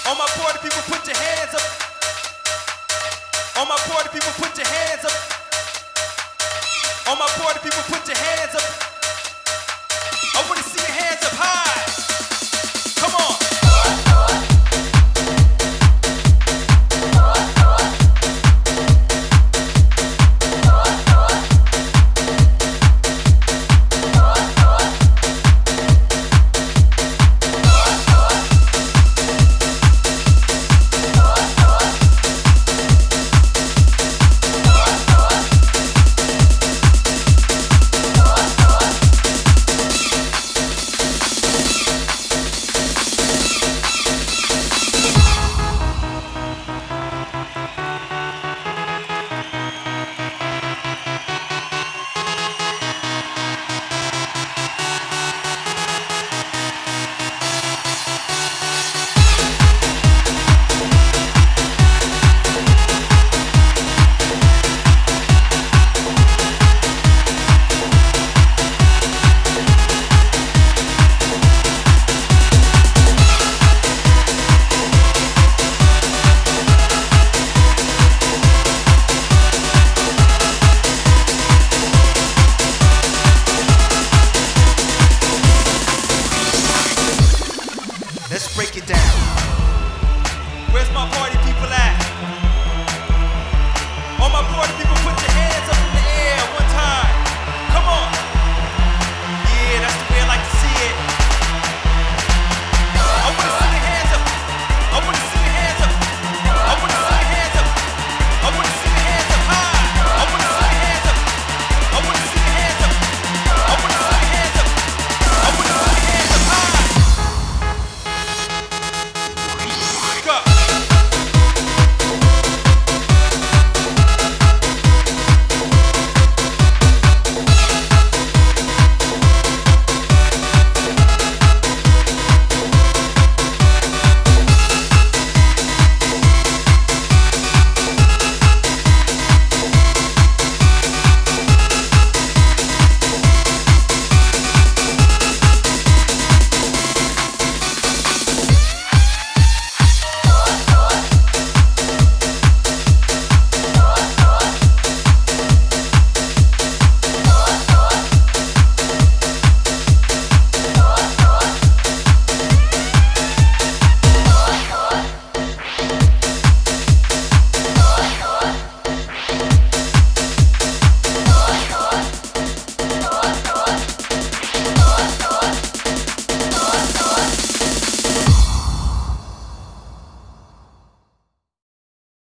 All my party people, put your hands up. All my party people, put your hands up. All my party people, put your hands up. I wanna see your hands up high. Come on. Let's break it down. Where's my party